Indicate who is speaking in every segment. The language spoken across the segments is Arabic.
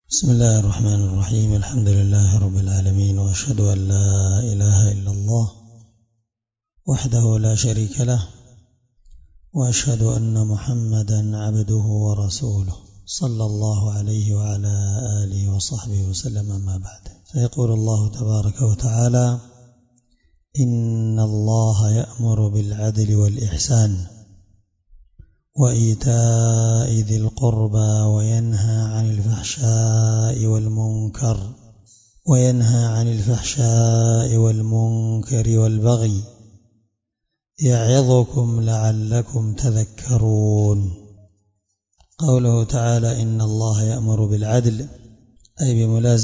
Speaker 1: بسم الله الرحمن الرحيم. الحمد لله رب العالمين، وأشهد أن لا إله إلا الله وحده لا شريك له، وأشهد أن محمدا عبده ورسوله صلى الله عليه وعلى آله وصحبه وسلم. أما بعد، فيقول الله تبارك وتعالى: إن الله يأمر بالعدل والإحسان وإيتاء ذي القربى وينهى عن الفحشاء والمنكر والبغي يعظكم لعلكم تذكرون. قوله تعالى: إن الله يأمر بالعدل، أي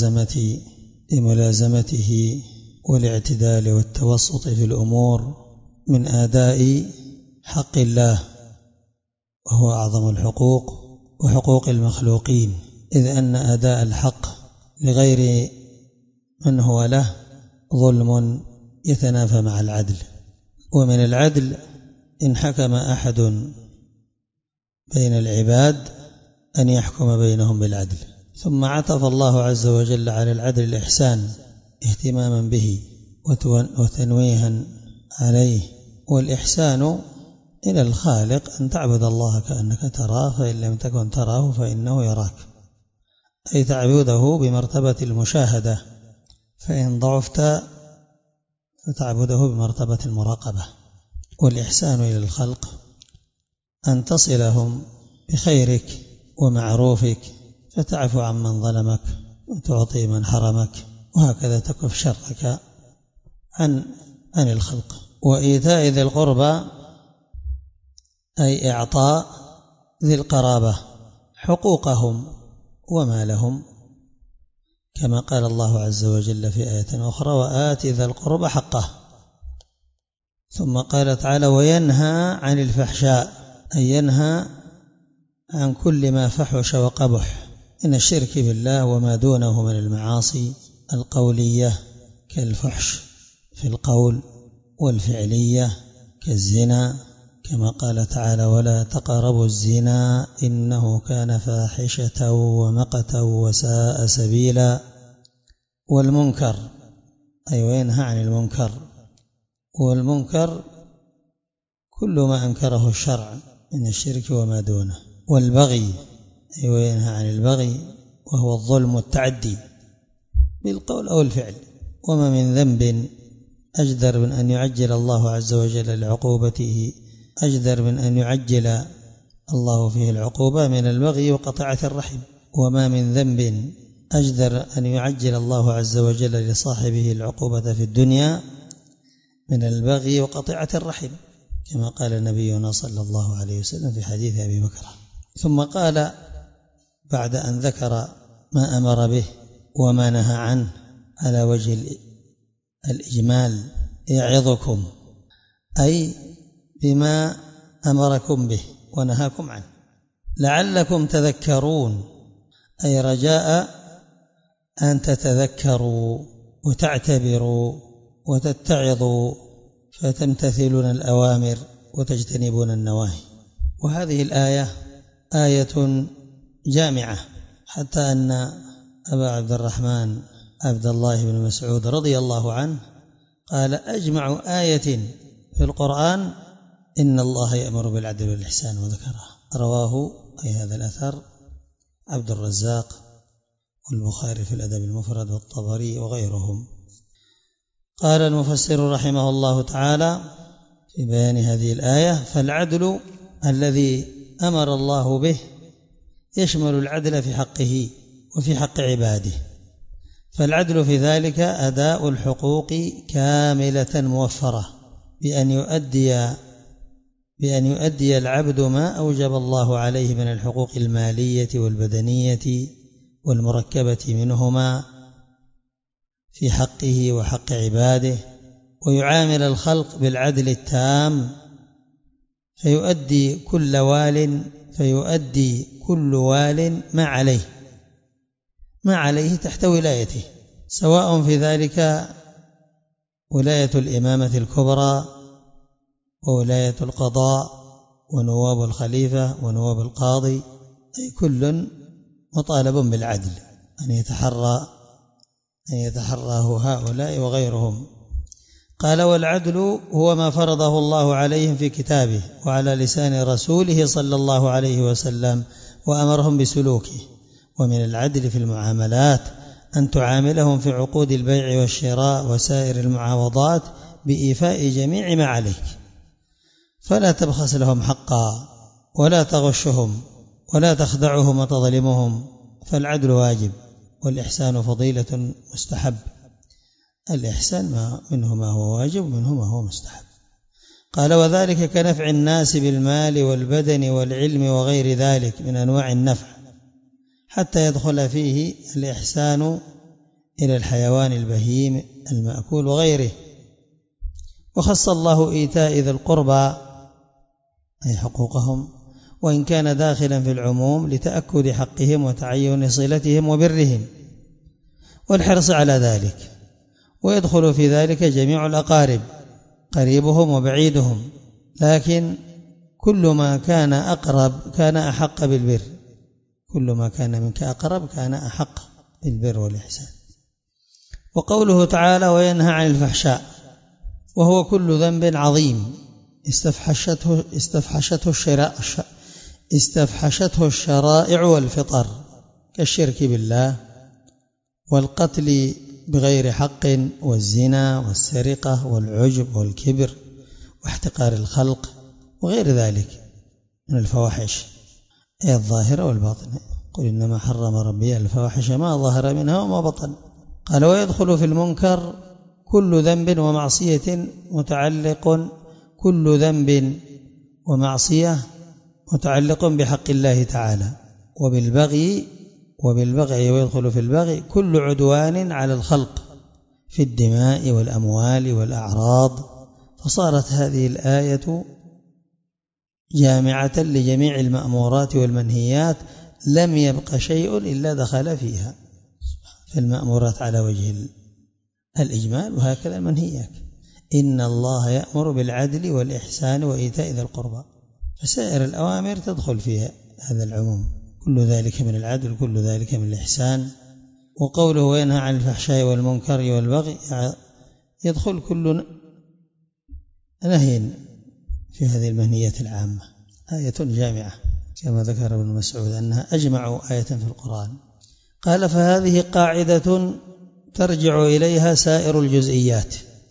Speaker 1: بملازمته والاعتدال والتوسط في الأمور من أداء حق الله، وهو أعظم الحقوق وحقوق المخلوقين، إذ أن أداء الحق لغير من هو له ظلم يتنافى مع العدل. ومن العدل إن حكم أحد بين العباد أن يحكم بينهم بالعدل. ثم عطف الله عز وجل على العدل الإحسان اهتماما به وتنويها عليه. والإحسان إلى الخالق أن تعبد الله كأنك تراه، فإن لم تكن تراه فإنه يراك، أي تعبده بمرتبة المشاهدة، فإن ضعفت فتعبده بمرتبة المراقبة. والإحسان إلى الخلق أن تصلهم بخيرك ومعروفك، فتعفو عن من ظلمك وتعطي من حرمك، وهكذا تكف شرك عن الخلق. وإيتاء ذي القربى، أي إعطاء ذي القرابة حقوقهم وما لهم، كما قال الله عز وجل في آية أخرى: وآت ذا القربى حقه. ثم قال تعالى: وينهى عن الفحشاء، أي ينهى عن كل ما فحش وقبح من الشرك بالله وما دونه من المعاصي القولية كالفحش في القول، والفعلية كالزنا، كما قال تعالى: ولا تقربوا الزنا إنه كان فاحشة ومقتا وساء سبيلا. والمنكر، أي وينهى عن المنكر، والمنكر كل ما أنكره الشرع من الشرك وما دونه. والبغي، أي وينهى عن البغي، وهو الظلم والتعدي بالقول أو الفعل. وما من ذنب أجدر من أن يعجل الله عز وجل لعقوبته، أجدر من أن يعجل الله فيه العقوبة من البغي وقطيعة الرحم. وما من ذنب أجدر أن يعجل الله عز وجل لصاحبه العقوبة في الدنيا من البغي وقطيعة الرحم، كما قال نبينا صلى الله عليه وسلم في حديث أبي بكر. ثم قال بعد أن ذكر ما أمر به وما نهى عنه على وجه الإجمال: يعظكم، أي بما أمركم به ونهاكم عنه، لعلكم تذكرون، أي رجاء أن تتذكروا وتعتبروا وتتعظوا فتمتثلون الأوامر وتجتنبون النواهي. وهذه الآية آية جامعة، حتى أن أبا عبد الرحمن عبد الله بن مسعود رضي الله عنه قال: أجمع آية في القرآن إن الله يأمر بالعدل والإحسان، وذكرها. رواه أي هذا الأثر عبد الرزاق والبخاري في الأدب المفرد والطبري وغيرهم. قال المفسر رحمه الله تعالى في بيان هذه الآية: فالعدل الذي أمر الله به يشمل العدل في حقه وفي حق عباده، فالعدل في ذلك أداء الحقوق كاملة موفرة، بأن يؤدي العبد ما أوجب الله عليه من الحقوق المالية والبدنية والمركبة منهما في حقه وحق عباده، ويعامل الخلق بالعدل التام، فيؤدي كل وال ما عليه تحت ولايته، سواء في ذلك ولاية الإمامة الكبرى وولاية القضاء ونواب الخليفة ونواب القاضي، أي كل مطالب بالعدل. أن يتحراه هؤلاء وغيرهم. قال: والعدل هو ما فرضه الله عليهم في كتابه وعلى لسان رسوله صلى الله عليه وسلم وأمرهم بسلوكه. ومن العدل في المعاملات أن تعاملهم في عقود البيع والشراء وسائر المعاوضات بإيفاء جميع ما عليك، فلا تبخس لهم حقا ولا تغشهم ولا تخدعهم وتظلمهم، فالعدل واجب والإحسان فضيلة مستحب. الإحسان منه ما هو واجب ومنه ما هو مستحب. قال: وذلك كنفع الناس بالمال والبدن والعلم وغير ذلك من أنواع النفع، حتى يدخل فيه الإحسان إلى الحيوان البهيم المأكول وغيره. وخص الله إيتاء ذي القربى أي حقوقهم، وإن كان داخلا في العموم لتأكد حقهم وتعين صلتهم وبرهم والحرص على ذلك، ويدخل في ذلك جميع الأقارب قريبهم وبعيدهم، لكن كل ما كان أقرب كان أحق بالبر، كل ما كان منك أقرب كان أحق بالبر والإحسان. وقوله تعالى: وينهى عن الفحشاء، وهو كل ذنب عظيم استفحشته الشرائع والفطر، كالشرك بالله والقتل بغير حق والزنا والسرقة والعجب والكبر واحتقار الخلق وغير ذلك من الفواحش الظاهرة والباطنة. قل إنما حرم ربي الفواحش ما ظهر منها وما بطن. قال: ويدخل في المنكر كل ذنب ومعصية كل ذنب ومعصية متعلق بحق الله تعالى، وبالبغي ويدخل في البغي كل عدوان على الخلق في الدماء والأموال والأعراض. فصارت هذه الآية جامعة لجميع المأمورات والمنهيات، لم يبق شيء إلا دخل فيها، في المأمورات على وجه الإجمال، وهكذا المنهيات. إن الله يأمر بالعدل والإحسان وإيتاء ذي القربى، فسائر الأوامر تدخل فيها هذا العموم، كل ذلك من العدل كل ذلك من الإحسان. وقوله: وينهى عن الفحشاء والمنكر والبغي، يدخل كل نهي في هذه المنهيات العامة. آية جامعة كما ذكر ابن مسعود أنها أجمع آية في القرآن. قال: فهذه قاعدة ترجع إليها سائر الجزئيات،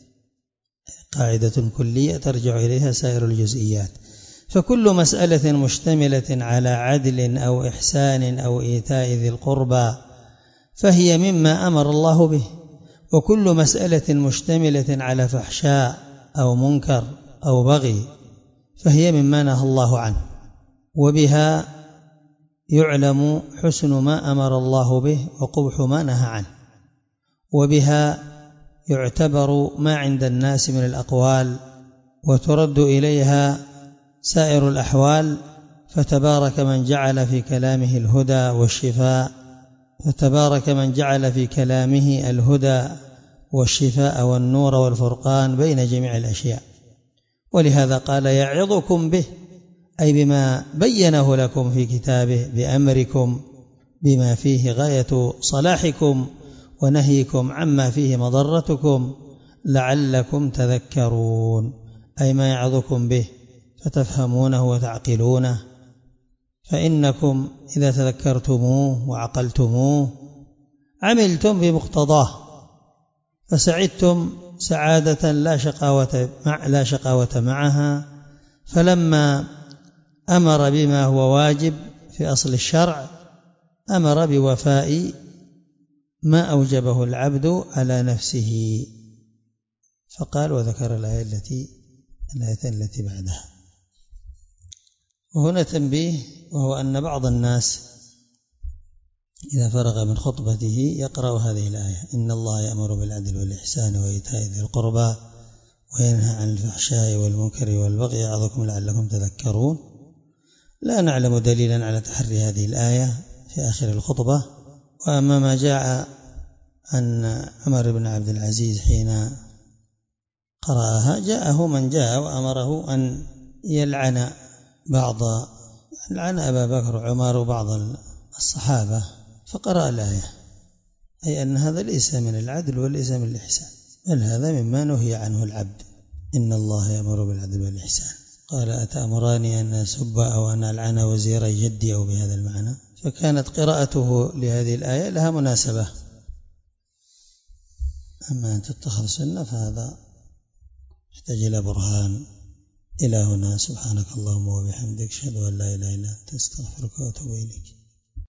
Speaker 1: قاعدة كلية ترجع إليها سائر الجزئيات. فكل مسألة مشتملة على عدل أو إحسان أو إيتاء ذي القربى فهي مما أمر الله به، وكل مسألة مشتملة على فحشاء أو منكر أو بغي فهي مما نهى الله عنه، وبها يعلم حسن ما أمر الله به وقبح ما نهى عنه، وبها يعتبر ما عند الناس من الأقوال وترد إليها سائر الأحوال. فتبارك من جعل في كلامه الهدى والشفاء، فتبارك من جعل في كلامه الهدى والشفاء والنور والفرقان بين جميع الأشياء. ولهذا قال: يعظكم به، أي بما بينه لكم في كتابه، بأمركم بما فيه غاية صلاحكم ونهيكم عما فيه مضرتكم لعلكم تذكرون، أي ما يعظكم به فتفهمونه وتعقلونه، فإنكم إذا تذكرتموه وعقلتموه عملتم بمقتضاه فسعدتم سعادة لا شقاوة معها. فلما أمر بما هو واجب في أصل الشرع أمر بوفاء ما أوجبه العبد على نفسه، فقال: وذكر الآية التي بعدها. وهنا تنبيه، وهو أن بعض الناس إذا فرغ من خطبته يقرأ هذه الآية: إن الله يأمر بالعدل والإحسان وإيتاء ذي القربى وينهى عن الفحشاء والمنكر والبغي يعظكم لعلكم تذكرون. لا نعلم دليلا على تحري هذه الآية في آخر الخطبة. وأما ما جاء أن عمر بن عبد العزيز حين قرأها جاءه من جاء وأمره أن يلعن أبا بكر وعمر وبعض الصحابة، فقرأ الآية أي أن هذا ليس من العدل وليس من الإحسان، بل هذا مما نهي عنه العبد. إن الله يأمر بالعدل والإحسان. قال أتأمراني أن أسب أو أن ألعن وزير جدي أو بهذا المعنى، فكانت قراءته لهذه الآية لها مناسبة. أما أن تتخذ سنة فهذا يحتاج إلى برهان. إلى هنا، سبحانك اللهم وبحمدك، أشهد أن لا إله إلا أنت، أستغفرك وأتوب إليك.